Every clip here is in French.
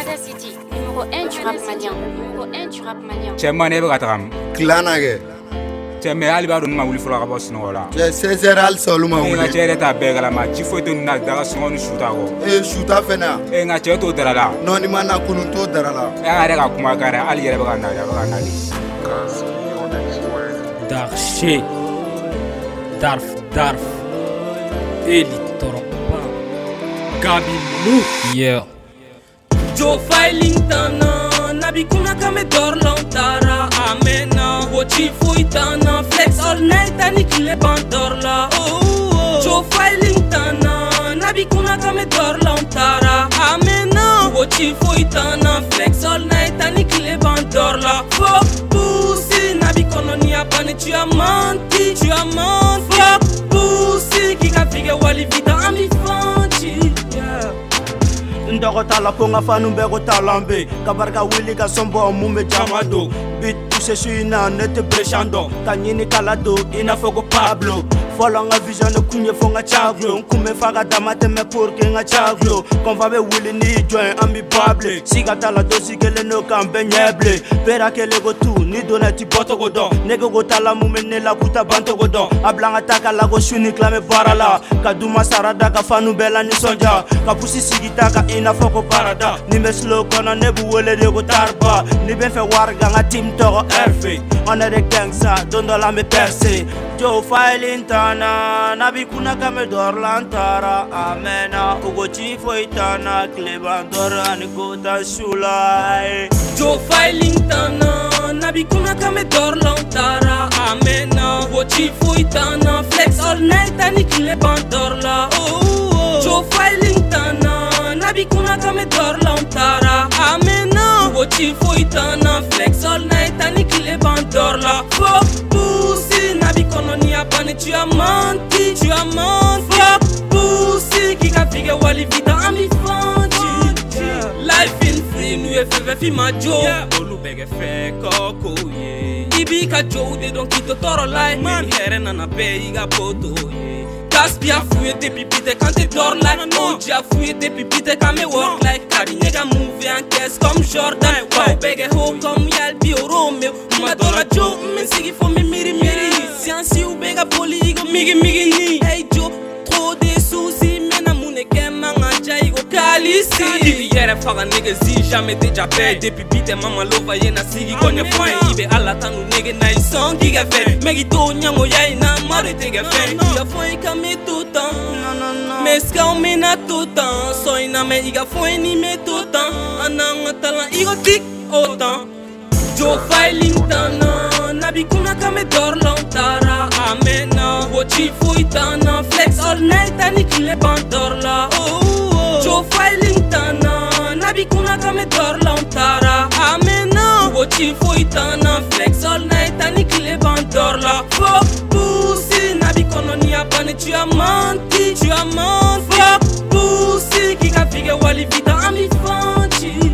City, numéro 1 du rap malien. Cɛman ne bɛ ka taga min? Tilana kɛ. Cɛ mais hali b'a dɔn ne ma wuli fɔlɔ ka bɔ sunɔgɔ la. Cɛ 16h halisa olu ma wuli. Nka cɛ yɛrɛ t'a bɛɛ kalama ci foyi tɛ ninnu na daga sɔngɔ ni su t'a kɔ. Su ta fɛnɛ yan. Nka cɛ t'o dara la. Non ni ma na kunun t'o dara la. An yɛrɛ ka kuma kan yɛrɛ hali yɛrɛ bɛ ka nali a bɛ ka nali. Darche, Darf, Eli Toropa, Gabi Lou, yeah. Joe Filing Tana, Nabi Kuna Kame Dorlantara, Amena, Wochi Fuitana, Flex all night and Nikile Bandorla. Joe Filing Tana, Nabi Kuna Kame Dorlantara, Amena, Wochi Fuitana, Flex all night and Nikile Bandorla. Fuck pussy, Nabi Kolonia Bane, tu as menti. Fuck pussy, Kika Figa Wali Vita, Ami Fanchi, yeah. Ndogo tala ponga fanu bego talambe kabarga wili ka sombo mumbe jamado bit touche suina nete brechando kanyini kalado ina fogo Pablo Follow nga vision de kunye fonga chaglo Nkume faga damate me porke nga chaglo Konva be wili ni join ambi bable Siga tala dosi kele no kambe nyeble Pera kele go tu ni donati boto go don Nego go tala mume ne la kuta banto go don Ablanga taka la go shuni klame barala Kaduma sarada ka fanu bela ni sonja Kapusi sigita ka ina foko parada Nimbe slow kona nebu wele de go tarba Nibe fe warga nga team toro airfake On est des gangsta, dondo la me percé Joe Filing Tana, Nabi Kuna Kame Dorlantara Amena, Ugo Chifo Itana Klebandora Nikota Shulai Joe Filing Tana, Nabi Kuna Kame Dorlantara Amena, Ugo Chifo Itana Flex all night and Klebandorla Joe Filing Tana, Nabi Kuna Kame Dorlantara Amena, Ugo Chifo Itana Flex all night and Klebandorla Fuck pussy, Nabi Kolonia Bane, tu as menti. Fuck pussy, Kika Figa Wali Vita, Ami Fanchi, Life in free, nous est fait fi ma Joe Olu bege fe koko ye Ibi ka Joe de don kito toro lai Man here nana be iga poto ye Caspi a fouillé des pipites quand t'es dors like Oji a fouillé des pipites quand me work like Kari nega move en caisse comme Jordan Wow bege ho comme Yalbi o Romeo Madonna Joe, men sigi for me miri Scienci ou bega poli igo migi ni Hey Joe, trop de soucis Mena moune kema nganja igo kalisi Ibi yere faga nege zi jamais déjà pay Depuis bite mama lova yena sigi konye fine Ibe ala tanu nege na isong giga fen Megi do nyango ya ina mare tege fen Iga fone kame tutan Meska o mena tutan So ina me iga fone ni me tutan Ananga talan igo tik otan Joe Filing Tana, Nabi Kuna Kame Dorlantara Amena, Ugo Chifo Itana Flex all night and Klebandorla Joe Filing Tana, Nabi Kuna Kame Dorlantara Amena, Ugo Chifo Itana Flex all night and Klebandorla Fuck pussy, Nabi Kolonia Bane, tu as menti. Fuck pussy, Kika Figa Wali Vita, Ami Fanchi,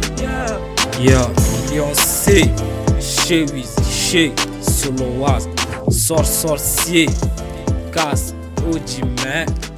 Yeah, Beyoncé, Chez Wiz, Chez Soloaz, Sorcier, Casse, Ojime.